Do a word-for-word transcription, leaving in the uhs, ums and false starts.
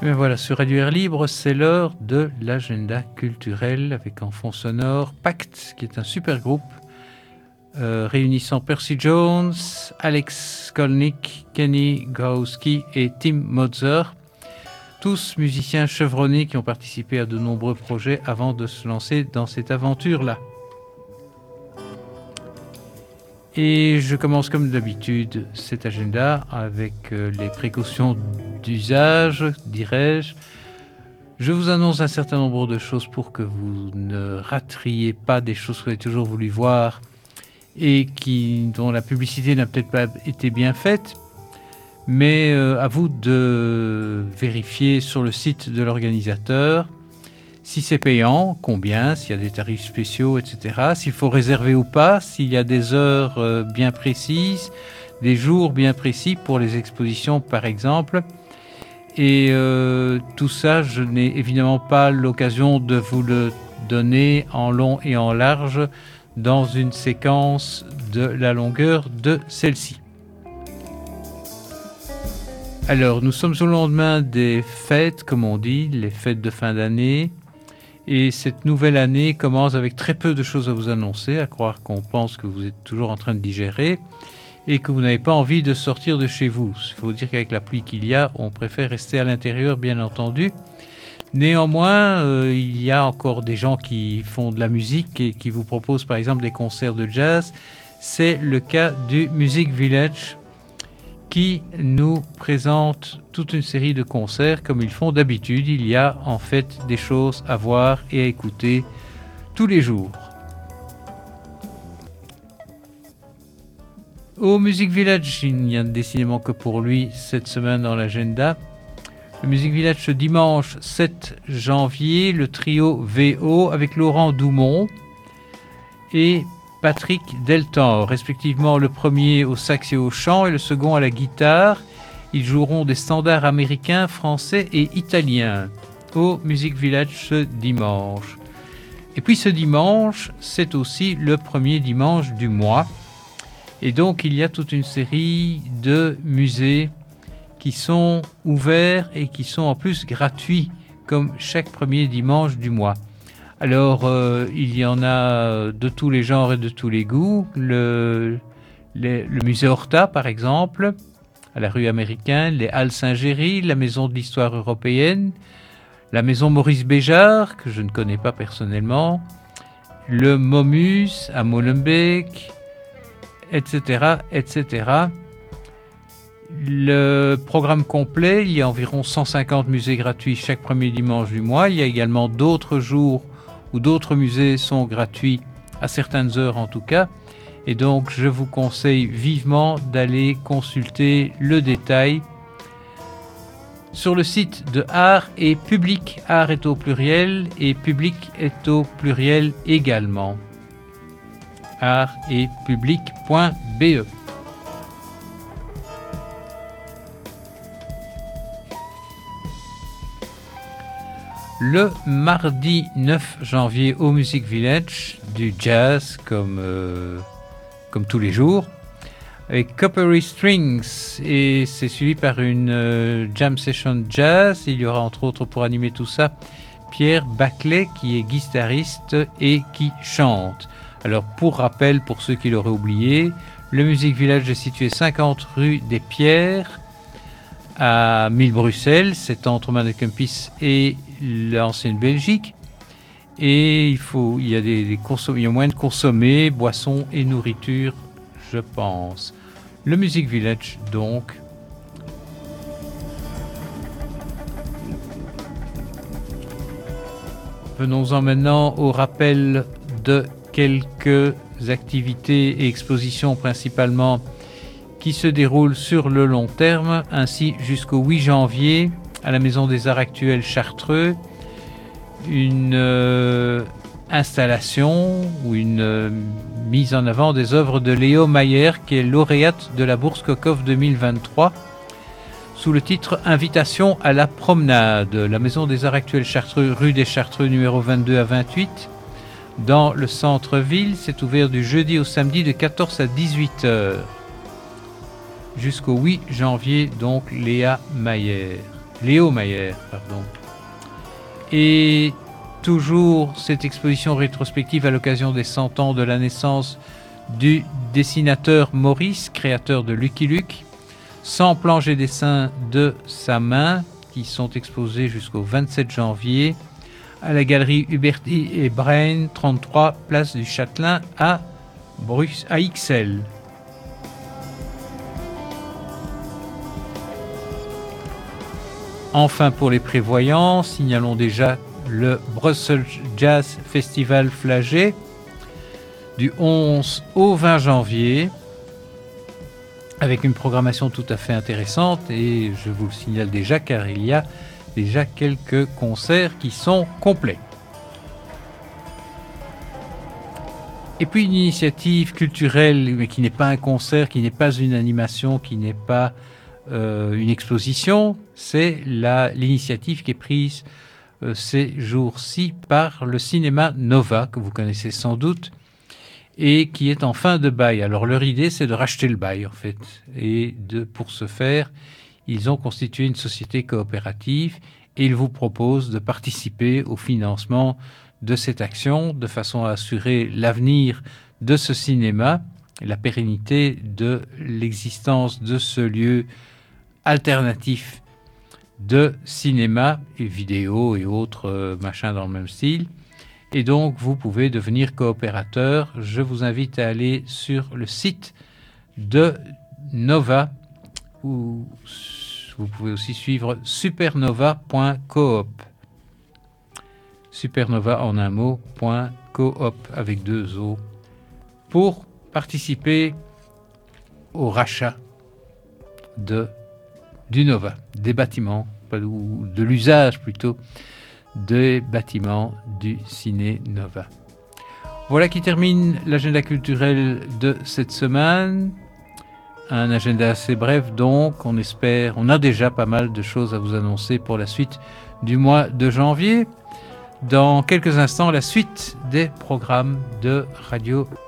Bien voilà, sur Radio Air Libre, c'est l'heure de l'agenda culturel avec en fond sonore Pacte, qui est un super groupe euh, réunissant Percy Jones, Alex Skolnick, Kenny Gawski et Tim Moser, tous musiciens chevronnés qui ont participé à de nombreux projets avant de se lancer dans cette aventure-là. Et je commence comme d'habitude cet agenda avec euh, les précautions d'usage, dirais-je. Je vous annonce un certain nombre de choses pour que vous ne rateriez pas des choses que vous avez toujours voulu voir et qui, dont la publicité n'a peut-être pas été bien faite. Mais euh, à vous de vérifier sur le site de l'organisateur si c'est payant, combien, s'il y a des tarifs spéciaux, et cetera. S'il faut réserver ou pas, s'il y a des heures euh, bien précises, des jours bien précis pour les expositions, par exemple. Et euh, tout ça, je n'ai évidemment pas l'occasion de vous le donner en long et en large dans une séquence de la longueur de celle-ci. Alors, nous sommes au lendemain des fêtes, comme on dit, les fêtes de fin d'année. Et cette nouvelle année commence avec très peu de choses à vous annoncer, à croire qu'on pense que vous êtes toujours en train de digérer et que vous n'avez pas envie de sortir de chez vous. Il faut dire qu'avec la pluie qu'il y a, on préfère rester à l'intérieur, bien entendu. Néanmoins, euh, il y a encore des gens qui font de la musique et qui vous proposent par exemple des concerts de jazz. C'est le cas du Music Village, qui nous présente toute une série de concerts comme ils font d'habitude. Il y a en fait des choses à voir et à écouter tous les jours. Au Music Village, il n'y a décidément que pour lui cette semaine dans l'agenda. Le Music Village ce dimanche sept janvier, le trio V O avec Laurent Doumont et Patrick Deltan, respectivement le premier au sax et au chant et le second à la guitare. Ils joueront des standards américains, français et italiens au Music Village ce dimanche. Et puis ce dimanche, c'est aussi le premier dimanche du mois. Et donc il y a toute une série de musées qui sont ouverts et qui sont en plus gratuits, comme chaque premier dimanche du mois. Alors, euh, il y en a de tous les genres et de tous les goûts. Le, les, le musée Horta, par exemple, à la rue Américaine, les Halles Saint-Géry, la Maison de l'Histoire européenne, la Maison Maurice Béjart, que je ne connais pas personnellement, le Momus à Molenbeek, et cetera, et cetera. Le programme complet, il y a environ cent cinquante musées gratuits chaque premier dimanche du mois. Il y a également d'autres jours où d'autres musées sont gratuits, à certaines heures en tout cas. Et donc, je vous conseille vivement d'aller consulter le détail sur le site de Art et Public. Art est au pluriel et Public est au pluriel également. art et public point b e. Le mardi neuf janvier au Music Village, du jazz comme, euh, comme tous les jours, avec Coppery Strings, et c'est suivi par une euh, jam session jazz. Il y aura entre autres pour animer tout ça Pierre Baclet qui est guitariste et qui chante. Alors pour rappel, pour ceux qui l'auraient oublié, le Music Village est situé cinquante rue des Pierres à mille Bruxelles, c'est entre Mannekempis et l'ancienne Belgique, et il faut, il y a des, des consom- il y a moyen de consommer boissons et nourriture, je pense. Le Music Village, donc. Venons-en maintenant au rappel de quelques activités et expositions principalement qui se déroulent sur le long terme, ainsi jusqu'au huit janvier à la Maison des Arts Actuels Chartreux, une euh, installation ou une euh, mise en avant des œuvres de Léo Mayer, qui est lauréate de la Bourse Cocoff deux mille vingt-trois, sous le titre Invitation à la promenade. La Maison des Arts Actuels Chartreux, rue des Chartreux, numéro vingt-deux à vingt-huit, dans le centre-ville. C'est ouvert du jeudi au samedi de quatorze à dix-huit heures. Jusqu'au huit janvier, donc, Léa Mayer. Léo Mayer, pardon. Et toujours cette exposition rétrospective à l'occasion des cent ans de la naissance du dessinateur Maurice, créateur de Lucky Luke, cent planches et dessins de sa main qui sont exposés jusqu'au vingt-sept janvier à la galerie Huberti et Brain, trente-trois place du Châtelain à, Brux- à Ixelles. Enfin, pour les prévoyants, signalons déjà le Brussels Jazz Festival Flagey du onze au vingt janvier, avec une programmation tout à fait intéressante, et je vous le signale déjà car il y a déjà quelques concerts qui sont complets. Et puis une initiative culturelle, mais qui n'est pas un concert, qui n'est pas une animation, qui n'est pas euh, une exposition, c'est la, l'initiative qui est prise euh, ces jours-ci par le cinéma Nova, que vous connaissez sans doute, et qui est en fin de bail. Alors leur idée, c'est de racheter le bail, en fait. Et de, pour ce faire, ils ont constitué une société coopérative et ils vous proposent de participer au financement de cette action de façon à assurer l'avenir de ce cinéma, la pérennité de l'existence de ce lieu alternatif de cinéma et vidéo et autres euh, machins dans le même style. Et donc, vous pouvez devenir coopérateur. Je vous invite à aller sur le site de Nova, où vous pouvez aussi suivre supernova point coop. Supernova en un mot, point coop avec deux O, pour participer au rachat de, du Nova, des bâtiments, ou de l'usage plutôt, des bâtiments du Ciné Nova. Voilà qui termine l'agenda culturel de cette semaine. Un agenda assez bref, donc on espère, on a déjà pas mal de choses à vous annoncer pour la suite du mois de janvier. Dans quelques instants, la suite des programmes de Radio